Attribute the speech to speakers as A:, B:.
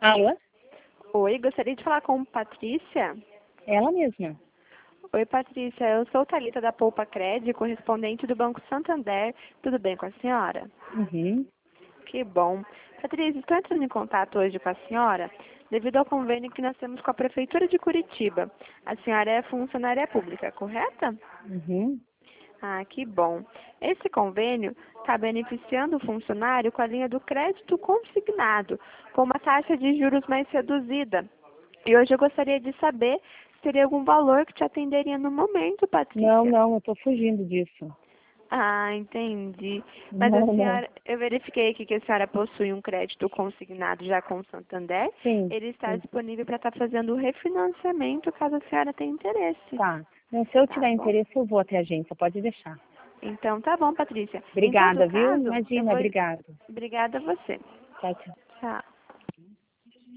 A: Alô?
B: Oi, gostaria de falar com Patrícia.
A: Ela mesma.
B: Oi, Patrícia, eu sou Thalita da Poupa Cred, correspondente do Banco Santander. Tudo bem com a senhora?
A: Uhum.
B: Que bom. Patrícia, estou entrando em contato hoje com a senhora devido ao convênio que nós temos com a Prefeitura de Curitiba. A senhora é funcionária pública, correta?
A: Uhum.
B: Ah, que bom. Esse convênio está beneficiando o funcionário com a linha do crédito consignado, com uma taxa de juros mais reduzida. E hoje eu gostaria de saber se teria algum valor que te atenderia no momento,
A: Não,
B: Patrícia.
A: não, eu tô fugindo disso.
B: Ah, entendi. Mas a
A: Não, não.
B: senhora, eu verifiquei aqui que a senhora possui um crédito consignado já com o Santander.
A: Sim,
B: Ele está
A: sim.
B: disponível para estar fazendo o refinanciamento caso a senhora tenha interesse.
A: Tá. Não, se eu
B: Tá
A: tiver
B: bom?
A: interesse, eu vou até a agência, pode deixar.
B: Então tá bom, Patrícia. Em todo
A: Obrigada, viu?
B: caso, eu
A: Imagina,
B: vou.
A: obrigada.
B: Obrigada a você.
A: Tchau, tchau.
B: Tchau.